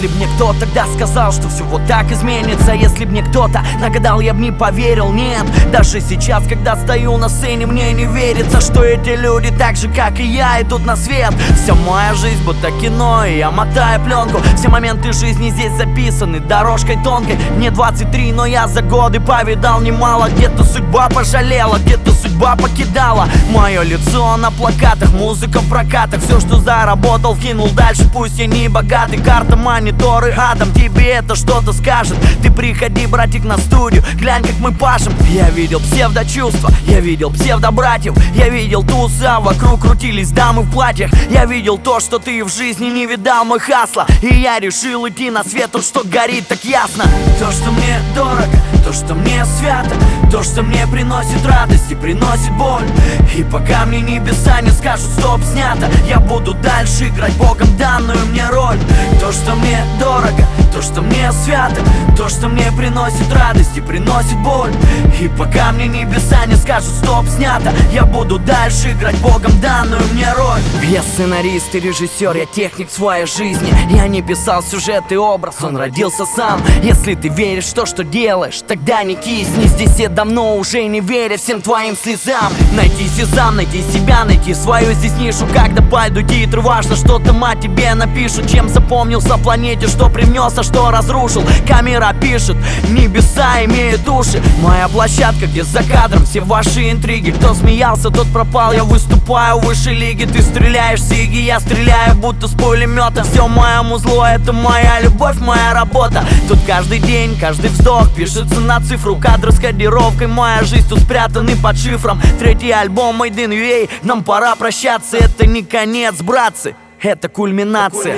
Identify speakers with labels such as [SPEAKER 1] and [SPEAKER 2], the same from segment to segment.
[SPEAKER 1] Если б мне кто тогда сказал, что все вот так изменится, если б мне кто-то нагадал, я б не поверил, нет. Даже сейчас, когда стою на сцене, мне не верится, что эти люди так же, как и я, идут на свет. Вся моя жизнь будто кино, и я мотаю пленку. Все моменты жизни здесь записаны дорожкой тонкой. Мне 23, но я за годы повидал немало. Где-то судьба пожалела, где-то судьба покидала. Мое лицо на плакатах, музыка в прокатах. Все, что заработал, вкинул дальше, пусть я не богатый. Карта, мониторы, адом, тебе это что-то скажет. Ты приходи, братик, на студию, глянь, как мы пашем. Я видел псевдочувства, я видел псевдобратьев. Я видел тусы, а вокруг крутились дамы в платьях. Я видел то, что ты в жизни не видал, мой хасла. И я решил идти на свет, то, что горит так ясно. То, что мне дорого, то, что мне свято, то, что мне приносит радость и приносит боль. И пока мне небеса не скажут стоп, снято, я буду дальше играть Богом данную мне роль. То, что мне дорого, то, что мне свято, то, что мне приносит радость и приносит боль. И пока мне небеса не скажут стоп, снято, я буду дальше играть Богом данную мне роль. Я сценарист и режиссер, я техник в своей жизни. Я не писал сюжет и образ, он родился сам. Если ты веришь в то, что делаешь, тогда не кисни. Здесь я давно уже не верю всем твоим слезам. Найти сезам, найти себя, найти свою здесь нишу. Когда пойдут титры, важно, что там о тебе напишут. Чем запомнился планете, что привнес, а что разрушил. Камера пишет, небеса имеют уши. Моя площадка, где за кадром все ваши интриги. Кто смеялся, тот пропал, я выступаю выше лиги. Ты стреляешь с иги, я стреляю будто с пулемета. Все моему зло, это моя любовь, моя работа. Тут каждый день, каждый вздох пишется на цифру. Кадры с кодировкой, моя жизнь тут спрятаны под шифром. Третий альбом Made in UA, нам пора прощаться. Это не конец, братцы, это кульминация.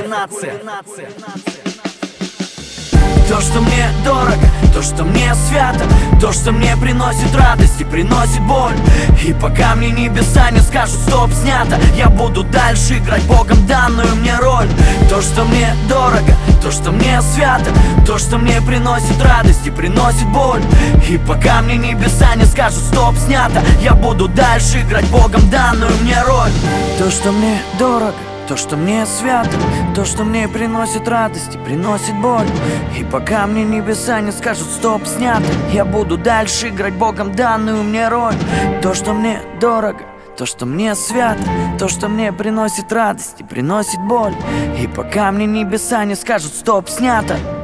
[SPEAKER 1] То, что мне дорого, то, что мне свято, то, что мне приносит радость и приносит боль. И пока мне небеса не скажут стоп, снято, я буду дальше играть Богом данную мне роль. То, что мне дорого, то, что мне свято, то, что мне приносит радость и приносит боль. И пока мне небеса не скажут стоп, снято, я буду дальше играть Богом данную мне роль. То, что мне дорого, то, что мне свято, то, что мне приносит радость и приносит боль. И пока мне небеса не скажут стоп, снято, я буду дальше играть Богом данную мне роль. То, что мне дорого, то, что мне свято, то, что мне приносит радость и приносит боль. И пока мне небеса не скажут стоп, снято,